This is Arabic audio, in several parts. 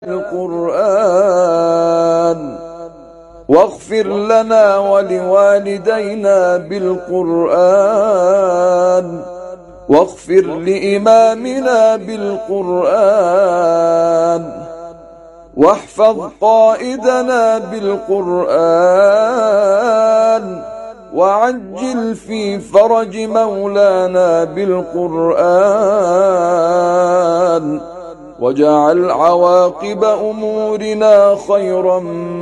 القرآن واغفر لنا ولوالدينا بالقرآن واغفر لإمامنا بالقرآن واحفظ قائدنا بالقرآن وعجل في فرج مولانا بالقرآن واجعل عواقب أمورنا خيرا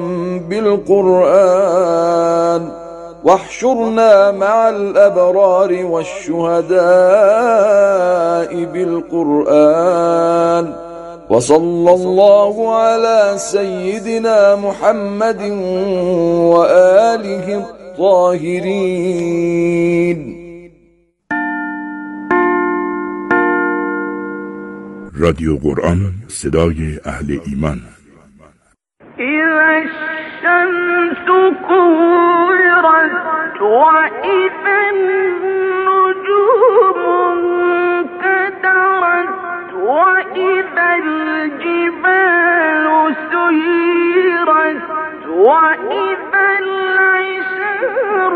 بالقرآن واحشرنا مع الأبرار والشهداء بالقرآن وصلى الله على سيدنا محمد وآله الطاهرين. رادیو قرآن، صدای اهل ایمان. اذا الشمس كورت واذا النجوم انكدرت واذا الجبال سيرت واذا العشار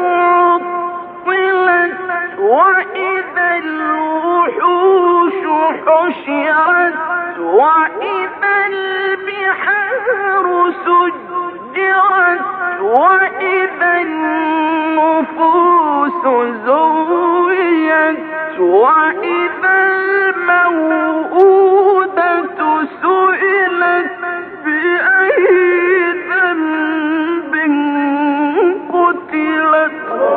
عطلت واذا الوحوش حشرت وإذا البحار سجرت وإذا النفوس زويت وإذا الموءودة سئلت بأي ذنب قتلت.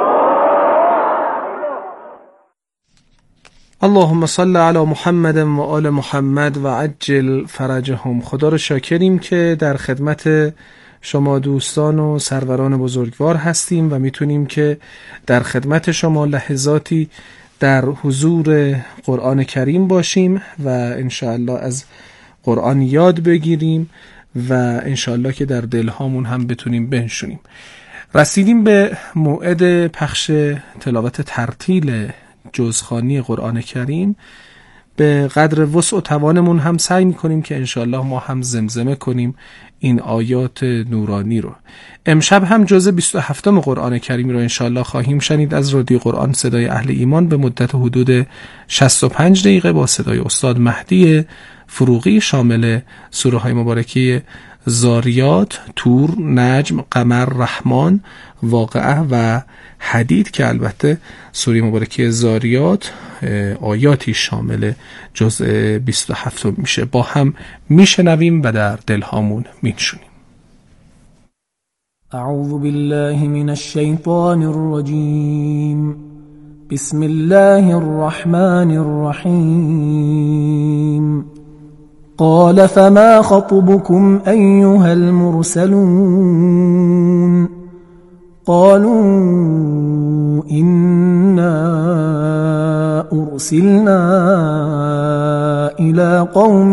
اللهم صل علی محمد و آل محمد و عجل فرجهم. خدا رو شاکریم که در خدمت شما دوستان و سروران بزرگوار هستیم و میتونیم که در خدمت شما لحظاتی در حضور قرآن کریم باشیم و انشاءالله از قرآن یاد بگیریم و انشاءالله که در دلهامون هم بتونیم بنشونیم. رسیدیم به موعد پخش تلاوت ترتیل جزخوانی قرآن کریم. به قدر وسع و توانمون هم سعی میکنیم که انشاءالله ما هم زمزمه کنیم این آیات نورانی رو. امشب هم جزء 27 قرآن کریم رو انشاءالله خواهیم شنید از رادیو قرآن صدای اهل ایمان به مدت حدود 65 دقیقه با صدای استاد مهدی فروغی، شامل سوره های مبارکه زاریات، تور، نجم، قمر، رحمان، واقعه و حدید که البته سوره مبارکه زاریات آیاتی شامل جزء 27 میشه. با هم میشنویم و در دلهامون میشونیم. اعوذ بالله من الشیطان الرجیم. بسم الله الرحمن الرحیم. قال فما خطبكم أيها المرسلون قالوا إنا أرسلنا إلى قوم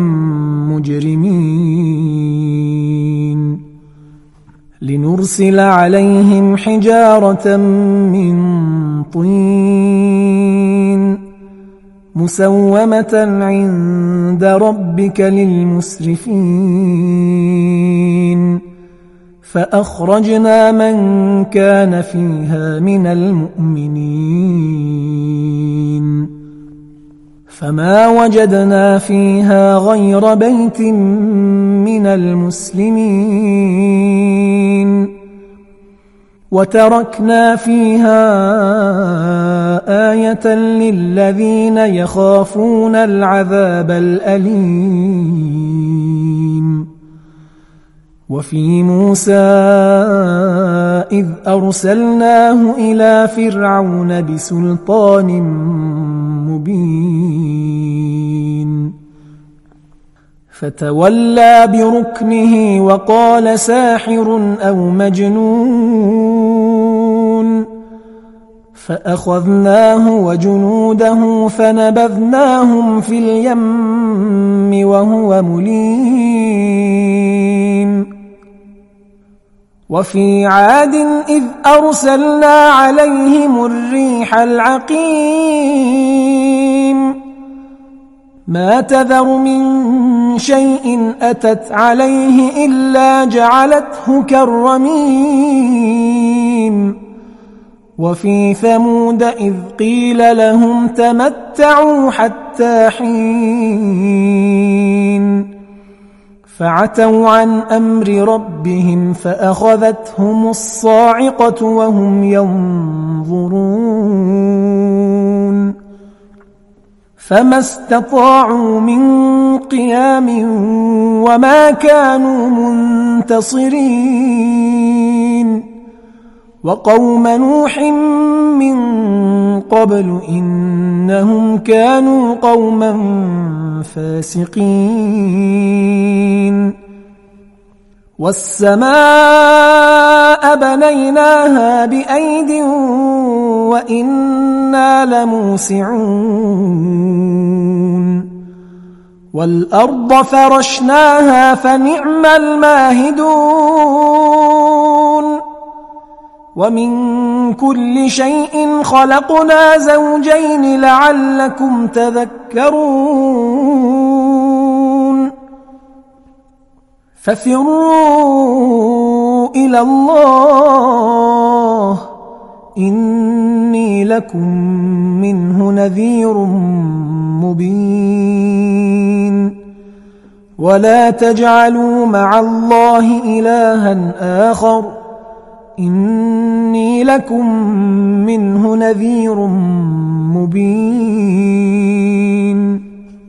مجرمين لنرسل عليهم حجارة من طين مسومة عند ربك للمسرفين فأخرجنا من كان فيها من المؤمنين فما وجدنا فيها غير بيت من المسلمين وتركنا فيها آية للذين يخافون العذاب الأليم. وفي موسى إذ أرسلناه إلى فرعون بسلطان مبين فتولى بركنه وقال ساحر أو مجنون فأخذناه وجنوده فنبذناهم في اليم وهو مليم. وفي عاد إذ أرسلنا عليهم الريح العقيم ما تذر من شيء أتت عليه إلا جعلته كالرميم وفي ثمود إذ قيل لهم تمتعوا حتى حين فعتوا عن أمر ربهم فأخذتهم الصاعقة وهم ينظرون فما استطاعوا من قيام وما كانوا منتصرين وقوم نوح من قبل إنهم كانوا قوما فاسقين والسماء بنيناها بأيد وإنا لموسعون والأرض فرشناها فنعم الماهدون ومن كل شيء خلقنا زوجين لعلكم تذكرون ففروا إلى الله إني لكم منه نذير مبين ولا تجعلوا مع الله إلها آخر إني لكم منه نذير مبين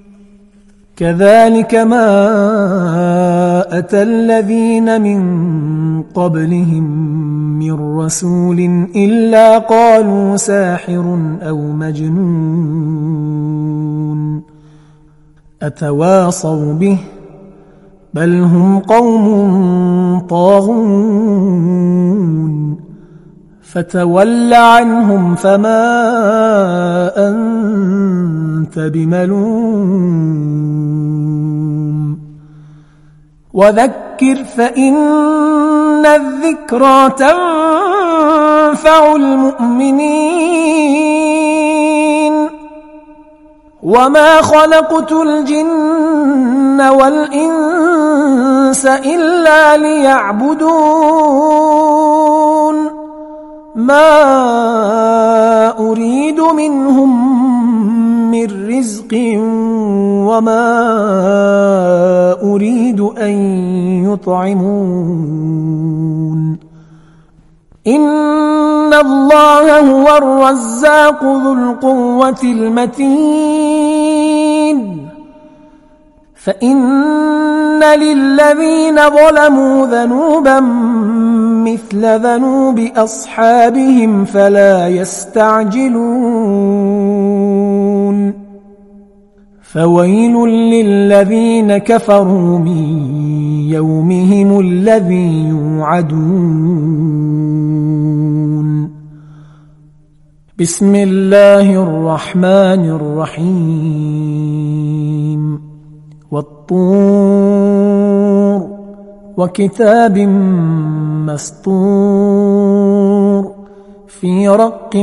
كذلك ما أتى الذين من قبلهم من رسول إلا قالوا ساحر أو مجنون أتواصوا به بل هم قوم طاغون فتول عنهم فما أنت بملوم وذكر فإن الذكرى تنفع المؤمنين وما خلقت الجن والإنس إلا ليعبدون ما أريد منهم من رزق وما أريد أن يطعمون إن الله هو الرزاق ذو القوة المتين فإن للذين ظلموا ذنوبا مثل ذنوب أصحابهم فلا يستعجلون فويل للذين كفروا من يومهم الذي يوعدون بسم الله الرحمن الرحيم والطور وكتاب مسطور في رق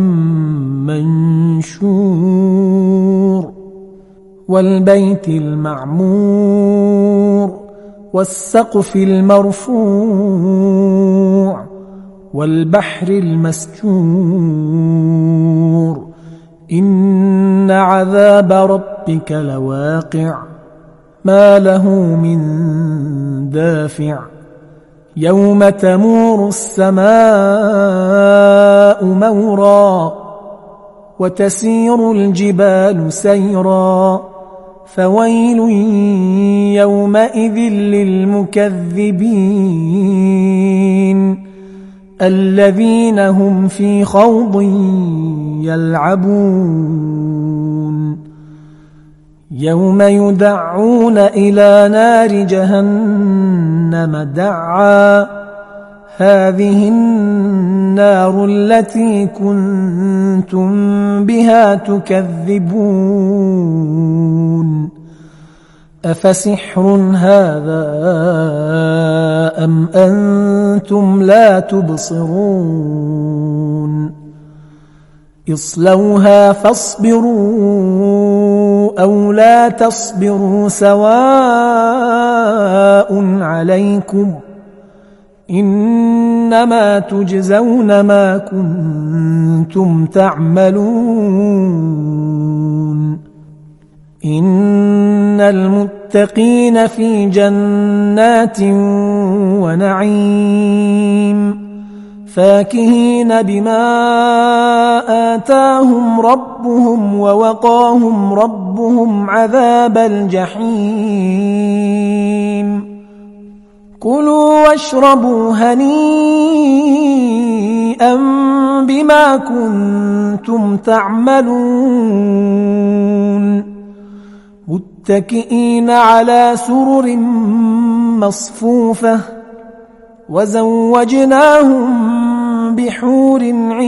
منشور والبيت المعمور والسقف المرفوع والبحر المسجور إن عذاب ربك لواقع ما له من دافع يوم تمور السماء مورا وتسير الجبال سيرا فويل يومئذ للمكذبين الذين هم في خوض يلعبون يوم يدعون إلى نار جهنم دعا هذه النار التي كنتم بها تكذبون أفسحر هذا أم أنتم لا تبصرون اصلوها فاصبروا أو لا تصبروا سواء عليكم إنما تجزون ما كنتم تعملون إن المتقين في جنات ونعيم فاكهين بما آتاهم ربهم ووقاهم ربهم عذاب الجحيم كلوا واشربوا هنيئا بما كنتم تعملون متكئين على سرر مصفوفة وزوجناهم بحور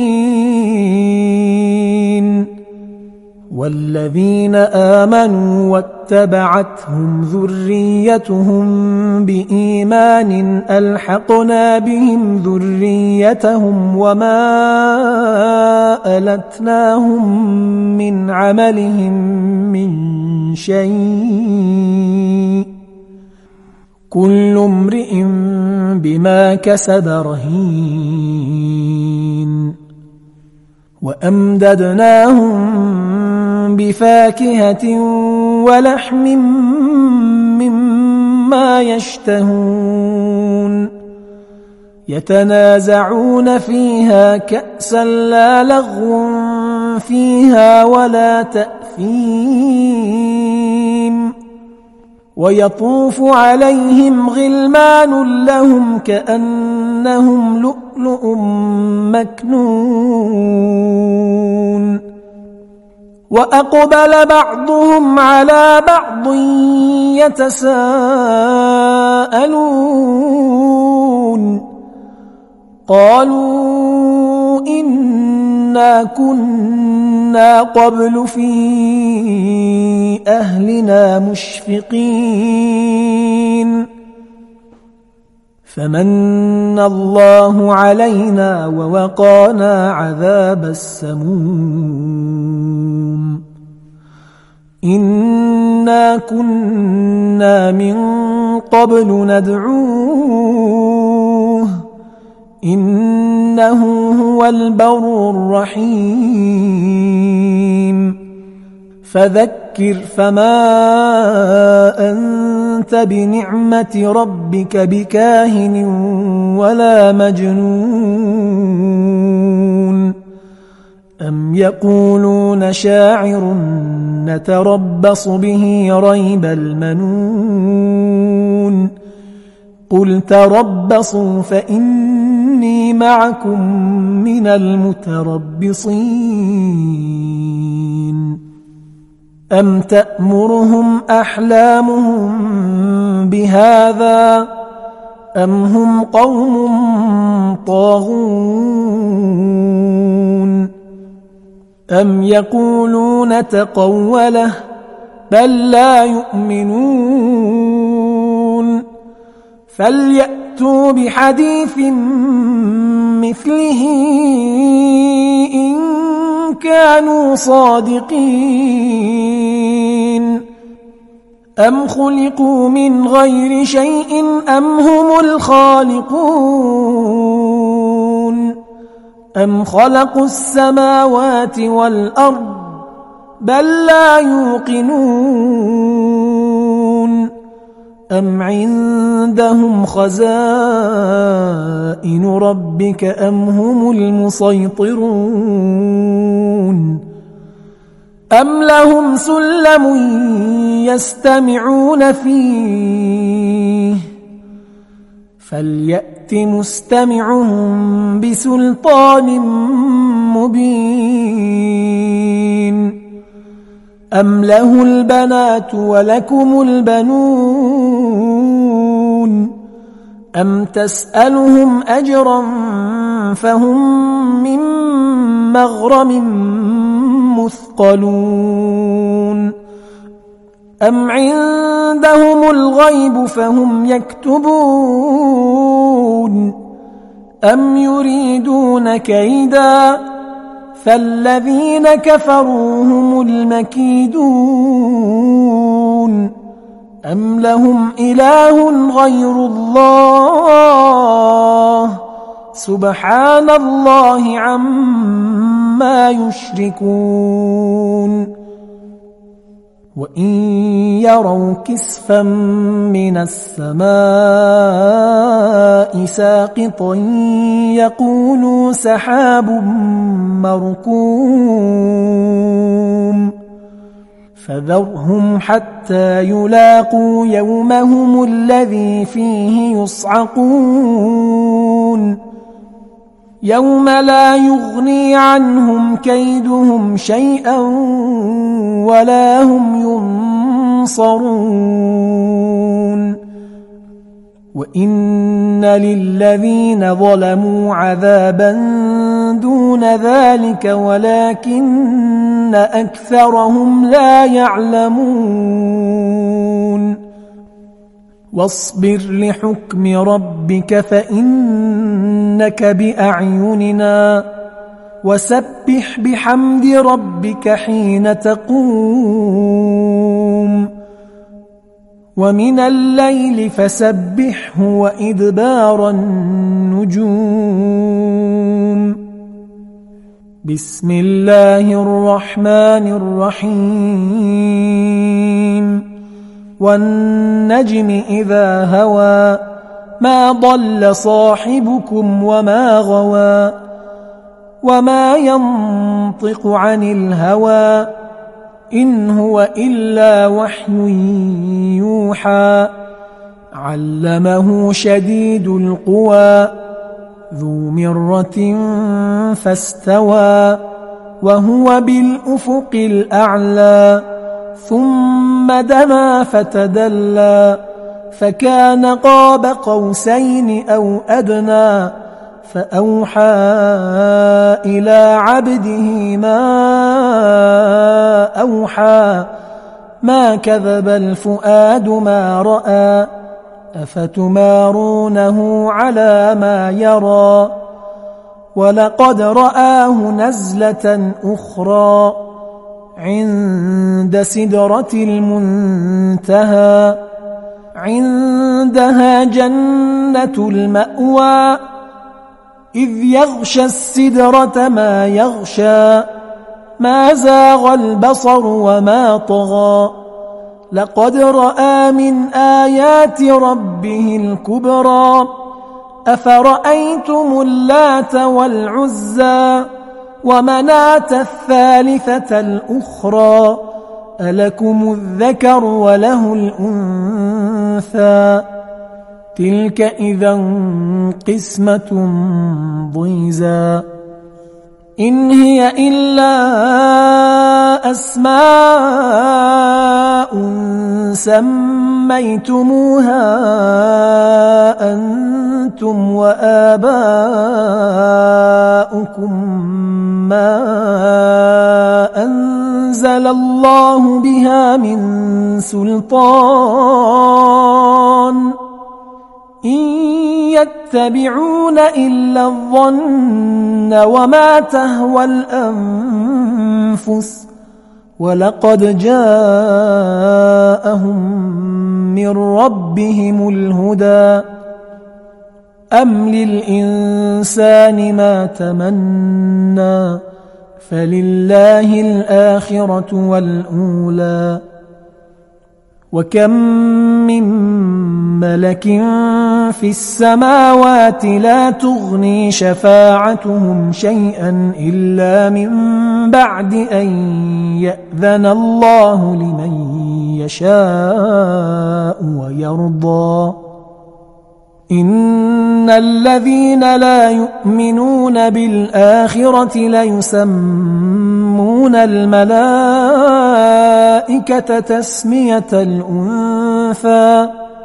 عين والذين آمنوا واتبعتهم ذريتهم بإيمان ألحقنا بهم ذريتهم وما ألتناهم من عملهم من شيء كل امرئ بما كسب رهين وأمددناهم بفاكهة ولحم مما يشتهون يتنازعون فيها كأسا لا لغو فيها ولا تأثيم ويطوف عليهم غلمان لهم كأنهم لؤلؤ مكنون وأقبل بعضهم على بعض يتساءلون قالوا إنا كنا قبل في أهلنا مشفقين فمن الله علينا ووقانا عذاب السموم إنا كنا من قبل ندعوه إنه هو البر الرحيم فذكر فما أنت بنعمة ربك بكاهن ولا مجنون أم يقولون شاعر نتربص به ريب المنون قل تربصوا فإني معكم من المتربصين أم تأمرهم أحلامهم بهذا أم هم قوم طاغون أم يقولون تقوله بل لا يؤمنون فليأتوا بحديث مثله إن كانوا صادقين أم خلقوا من غير شيء أم هم الخالقون أم خلقوا السماوات والأرض بل لا يوقنون أم عندهم خزائن ربك أم هم المسيطرون أم لهم سلم يستمعون فيه فليأت مستمعهم بسلطان مبين أم له البنات ولكم البنون أم تسألهم أجرا فهم من مغرم مثقلون أم عندهم الغيب فهم يكتبون أم يريدون كيدا فالذين كفروا هم المكيدون أم لهم إله غير الله سبحان الله عما يشركون وإن يروا كسفا من السماء ساقطا يقولوا سحاب مركوم فذرهم حتى يلاقوا يومهم الذي فيه يصعقون يوم لا يغني عنهم كيدهم شيئا ولا هم ينصرون وإن للذين ظلموا عذابا دون ذلك ولكن أكثرهم لا يعلمون واصبر لحكم ربك فإنك بأعيننا وسبح بحمد ربك حين تقوم ومن الليل فسبحه وإدبار النجوم بسم الله الرحمن الرحيم والنجم إذا هوى ما ضل صاحبكم وما غوى وما ينطق عن الهوى إن هو إلا وحي يوحى علمه شديد القوى ذو مرة فاستوى وهو بالأفق الأعلى ثم دنا فتدلى فكان قاب قوسين أو أدنى فأوحى إلى عبده ما أوحى ما كذب الفؤاد ما رأى أفتمارونه على ما يرى ولقد رآه نزلة أخرى عند سدرة المنتهى عندها جنة المأوى إذ يغشى السدرة ما يغشى ما زاغ البصر وما طغى لقد رأى من آيات ربه الكبرى أفرأيتم اللات والعزى ومناة الثالثة الأخرى ألكم الذكر وله الأنثى تلك إذا قسمة ضيزى إن هي إلا أسماء سميتموها أنتم وآباؤكم ما أنزل الله بها من سلطان إن يتبعون إلا الظن وما تهوى الأنفس ولقد جاءهم من ربهم الهدى أم للإنسان ما تمنى فلله الآخرة والأولى وكم من ملك في السماوات لا تغني شفاعتهم شيئا إلا من بعد أن يأذن الله لمن يشاء ويرضى إن الذين لا يؤمنون بالآخرة ليسمون الملائكة تسمية الأنثى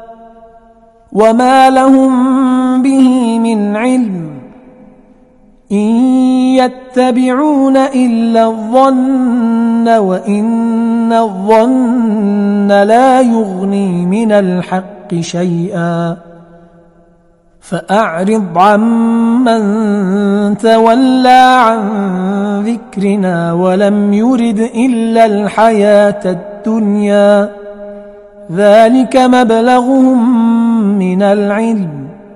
وما لهم به من علم إن يتبعون إلا الظن وإن الظن لا يغني من الحق شيئا فأعرض عمن تولى عن ذكرنا ولم يرد إلا الحياة الدنيا ذلك مبلغهم من العلم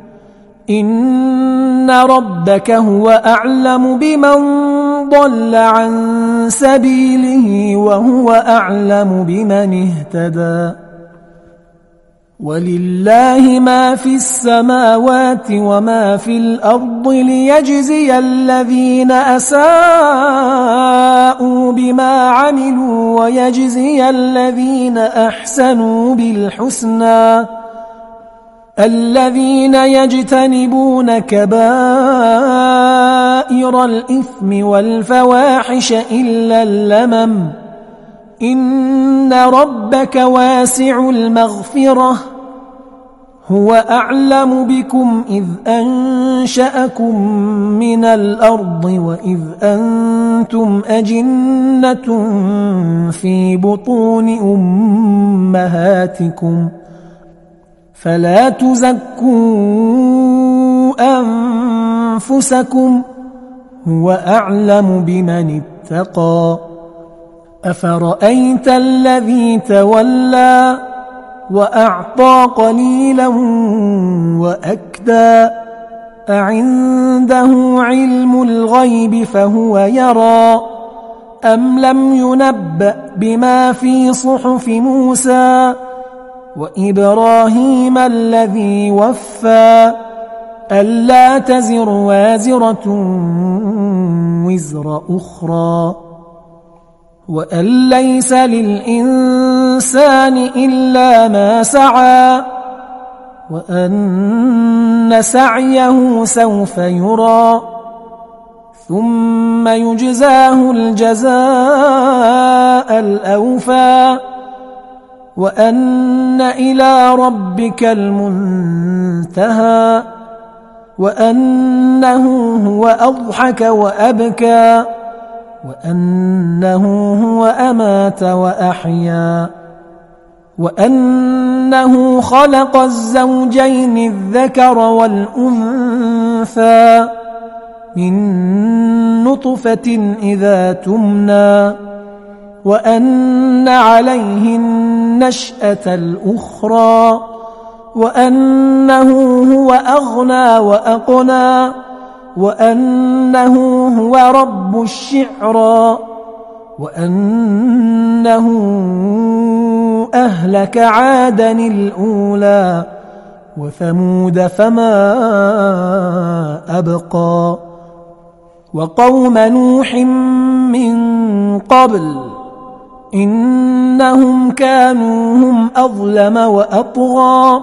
إن ربك هو أعلم بمن ضل عن سبيله وهو أعلم بمن اهتدى ولله ما في السماوات وما في الأرض ليجزي الذين أساءوا بما عملوا ويجزي الذين أحسنوا بالحسنى الذين يجتنبون كبائر الإثم والفواحش إلا اللمم إن ربك واسع المغفرة هو أعلم بكم إذ أنشأكم من الأرض وإذ أنتم أجنة في بطون أمهاتكم فلا تزكوا أنفسكم هو أعلم بمن اتقى أفرأيت الذي تولى وأعطى قليلا وأكدى أعنده علم الغيب فهو يرى أم لم ينبأ بما في صحف موسى وإبراهيم الذي وفى ألا تزر وازرة وزر أخرى وأن ليس للإنسان إلا ما سعى وأن سعيه سوف يرى ثم يجزاه الجزاء الأوفى وأن إلى ربك المنتهى وأنه هو أضحك وأبكى وأنه هو أمات وأحيا وأنه خلق الزوجين الذكر والأنثى من نطفة إذا تمنى وأن عليه النشأة الأخرى وأنه هو أغنى وأقنى وأنه هو رب الشعرى وأنه أهلك عادا الأولى وثمود فما أبقى وقوم نوح من قبل إنهم كانوا هم أظلم وأطغى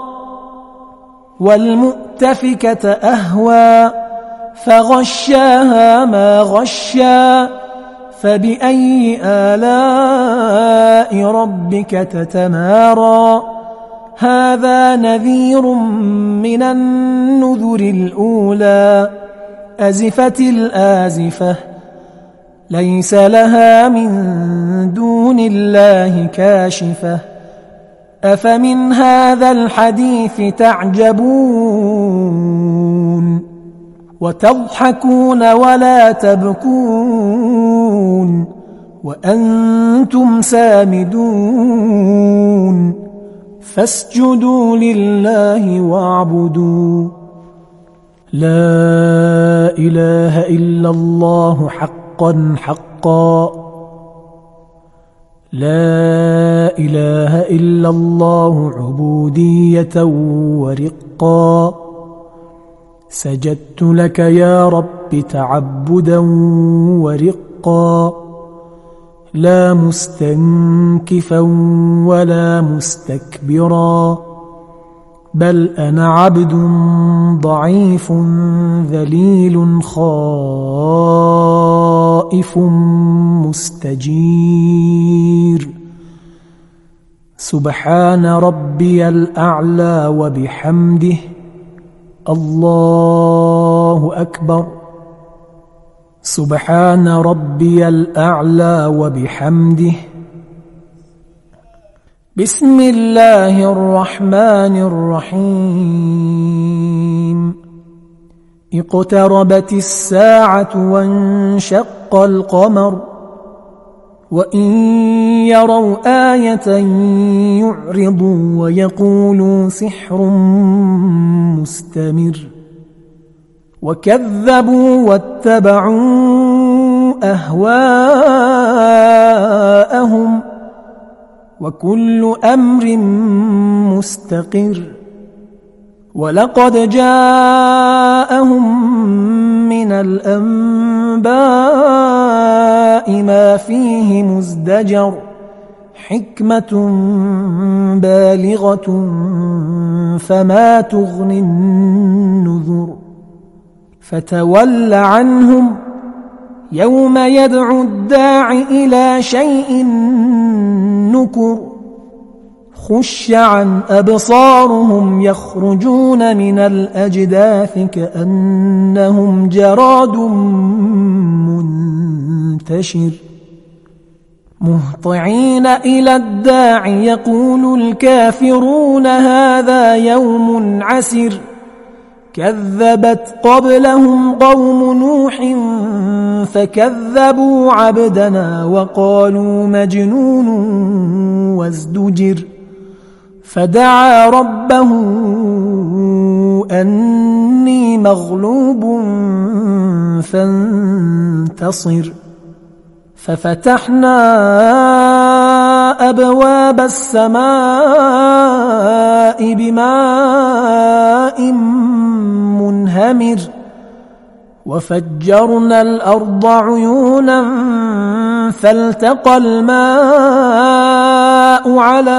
والمؤتفكة أهوى فغشاها ما غشا فبأي آلاء ربك تتمارى هذا نذير من النذر الأولى أزفت الآزفة ليس لها من دون الله كاشفة أفمن هذا الحديث تعجبون وتضحكون ولا تبكون وأنتم سامدون فاسجدوا لله واعبدوا لا إله إلا الله حقا حقا لا إله إلا الله عبودية ورقا سجدت لك يا رب تعبدا ورقا لا مستنكفا ولا مستكبرا بل أنا عبد ضعيف ذليل خائف مستجير سبحان ربي الأعلى وبحمده الله أكبر سبحان ربي الأعلى وبحمده بسم الله الرحمن الرحيم اقتربت الساعة وانشق القمر وإن يروا آية يعرضوا ويقولوا سحر مستمر وكذبوا واتبعوا أهواءهم وكل أمر مستقر ولقد جاءهم من الأنباء ما فيه مزدجر حكمة بالغة فما تغني النذر فتول عنهم يوم يدعو الداع إلى شيء نكر خش عن أبصارهم يخرجون من الأجداث كأنهم جراد منتشر مهطعين إلى الداع يقول الكافرون هذا يوم عسر كذبت قبلهم قوم نوح فكذبوا عبدنا وقالوا مجنون وازدجر فدعا ربه أني مغلوب فانتصر ففتحنا أبواب السماء بماء منهمر وفجرنا الأرض عيونا فالتقى الماء على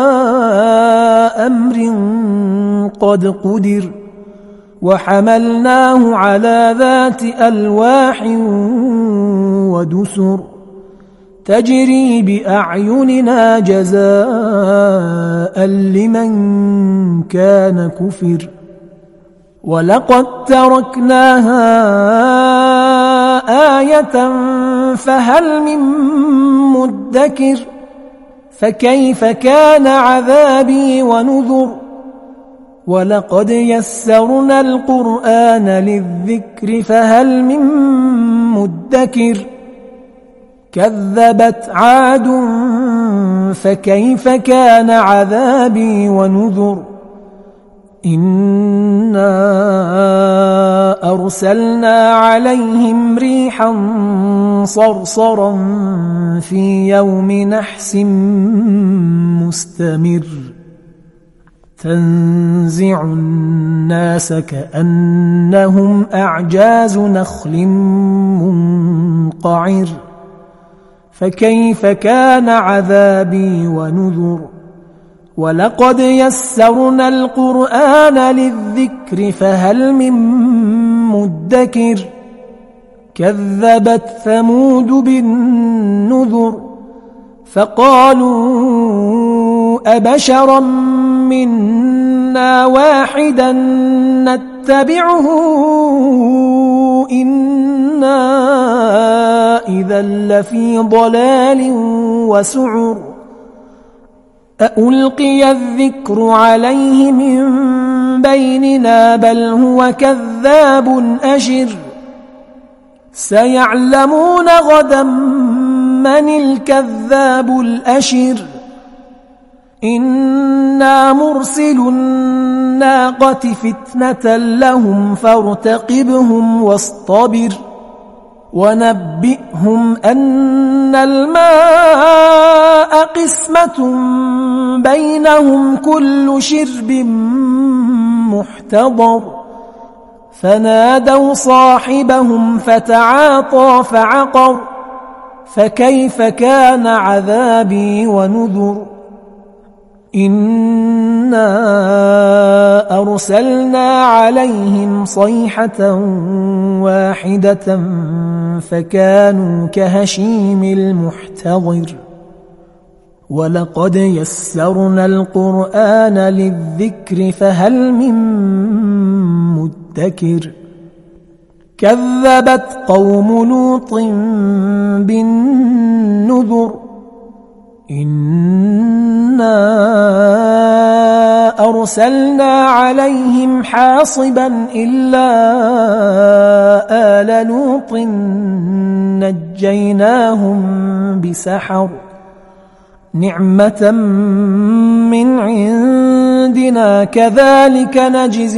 أمر قد قدر وحملناه على ذات ألواح ودسر تجري بأعيننا جزاء لمن كان كفر ولقد تركناها آية فهل من مدكر فكيف كان عذابي ونذر ولقد يسرنا القرآن للذكر فهل من مدكر كذبت عاد فكيف كان عذابي ونذر إنا أرسلنا عليهم ريحا صرصرا في يوم نحس مستمر تنزع الناس كأنهم أعجاز نخل منقعر فكيف كان عذابي ونذر ولقد يسرنا القرآن للذكر فهل من مدكر كذبت ثمود بالنذر فقالوا أبشرا منا واحدا نتبعه إنا إذا لفي ضلال وسعر أألقي الذكر عليه من بيننا بل هو كذاب أشر سيعلمون غدا من الكذاب الأشر إنا مرسل الناقة فتنة لهم فارتقبهم واصطبر ونبئهم أن الماء قسمة بينهم كل شرب محتضر فنادوا صاحبهم فتعاطى فعقر فكيف كان عذابي ونذر إنا أرسلنا عليهم صيحة واحدة فكانوا كهشيم المحتضر ولقد يسرنا القرآن للذكر فهل من مدكر كذبت قوم لوط بالنذر إنا أرسلنا عليهم حاصبا إلا آل لوط نجيناهم بسحر نعمة من عندنا كذلك نجزي